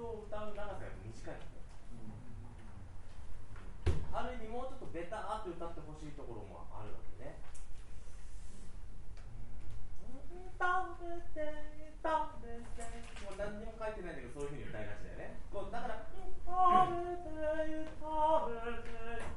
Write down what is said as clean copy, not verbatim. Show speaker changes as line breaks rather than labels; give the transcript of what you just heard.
を歌う長さが短いので、ある意味もうちょっとベターって歌ってほしいところもあるわけね。食べて食べて、もう何にも書いてないんだけどそういう風に歌いがちだよね。こうだから食べて食べて